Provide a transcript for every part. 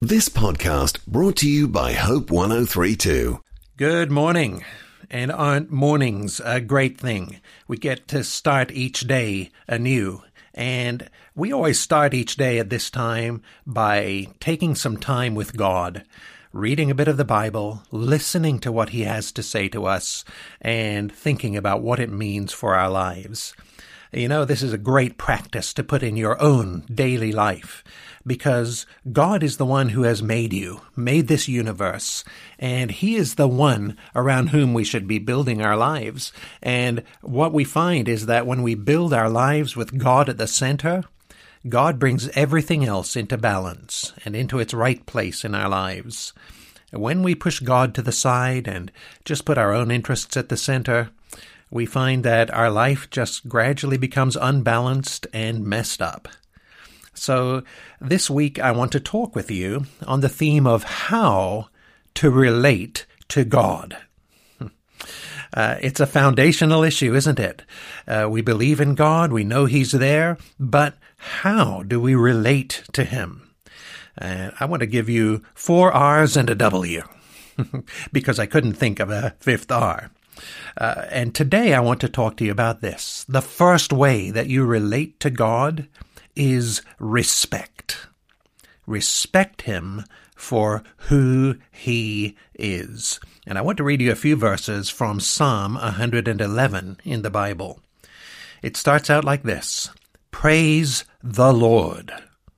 This podcast brought to you by Hope 1032. Good morning. And aren't mornings a great thing? We get to start each day anew. And we always start each day at this time by taking some time with God, reading a bit of the Bible, listening to what He has to say to us, and thinking about what it means for our lives. You know, this is a great practice to put in your own daily life, because God is the one who has made you, made this universe, and He is the one around whom we should be building our lives. And what we find is that when we build our lives with God at the center, God brings everything else into balance and into its right place in our lives. When we push God to the side and just put our own interests at the center, we find that our life just gradually becomes unbalanced and messed up. So this week I want to talk with you on the theme of how to relate to God. It's a foundational issue, isn't it? We believe in God, we know He's there, but how do we relate to Him? I want to give you 4 R's and a W, because I couldn't think of a 5th R. And today I want to talk to you about this. The first way that you relate to God is respect. Respect Him for who He is. And I want to read you a few verses from Psalm 111 in the Bible. It starts out like this: Praise the Lord.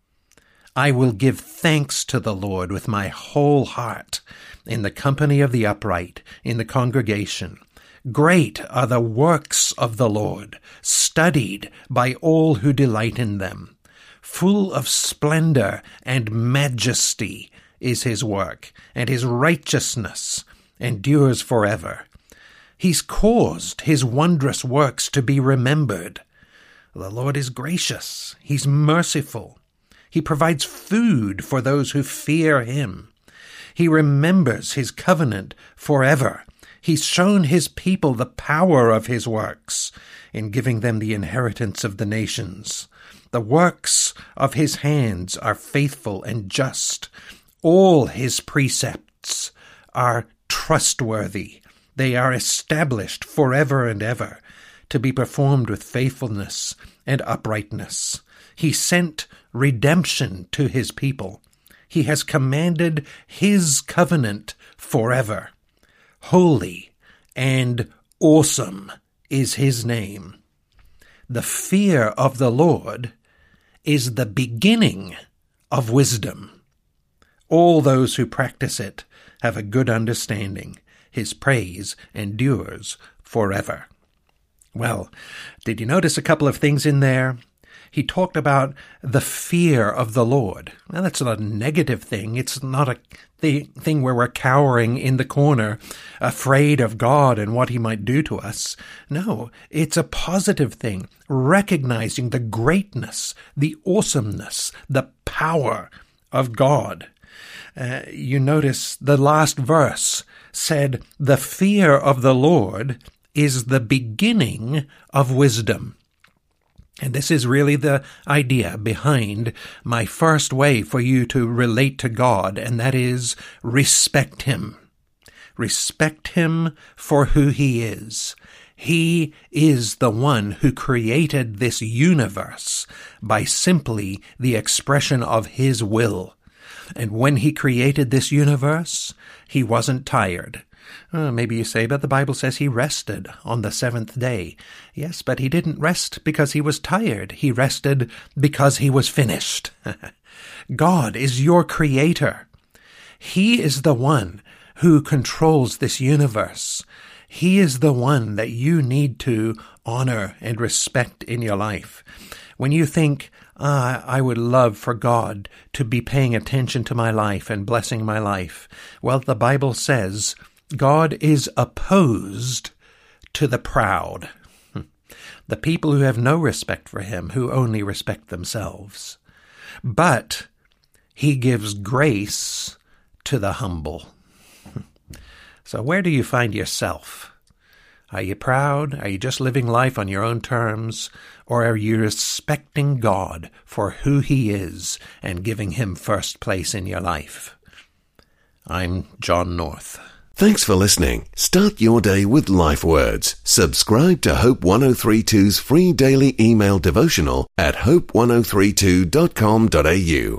I will give thanks to the Lord with my whole heart, in the company of the upright, in the congregation. Great are the works of the Lord, studied by all who delight in them. Full of splendor and majesty is His work, and His righteousness endures forever. He's caused His wondrous works to be remembered. The Lord is gracious. He's merciful. He provides food for those who fear Him. He remembers His covenant forever. He's shown His people the power of His works in giving them the inheritance of the nations. The works of His hands are faithful and just. All His precepts are trustworthy. They are established forever and ever, to be performed with faithfulness and uprightness. He sent redemption to His people. He has commanded His covenant forever. Holy and awesome is His name. The fear of the Lord is the beginning of wisdom. All those who practice it have a good understanding. His praise endures forever. Well, did you notice a couple of things in there? He talked about the fear of the Lord. Now, that's not a negative thing. It's not a thing where we're cowering in the corner, afraid of God and what He might do to us. No, it's a positive thing, recognizing the greatness, the awesomeness, the power of God. You notice the last verse said, the fear of the Lord is the beginning of wisdom. And this is really the idea behind my first way for you to relate to God, and that is respect Him. Respect Him for who He is. He is the one who created this universe by simply the expression of His will. And when He created this universe, He wasn't tired. Maybe you say, but the Bible says He rested on the 7th day. Yes, but He didn't rest because He was tired. He rested because He was finished. God is your creator. He is the one who controls this universe. He is the one that you need to honor and respect in your life. When you think, I would love for God to be paying attention to my life and blessing my life, well, the Bible says God is opposed to the proud, the people who have no respect for Him, who only respect themselves. But He gives grace to the humble. So where do you find yourself? Are you proud? Are you just living life on your own terms? Or are you respecting God for who He is and giving Him first place in your life? I'm John North. Thanks for listening. Start your day with Life Words. Subscribe to Hope 1032's free daily email devotional at hope1032.com.au.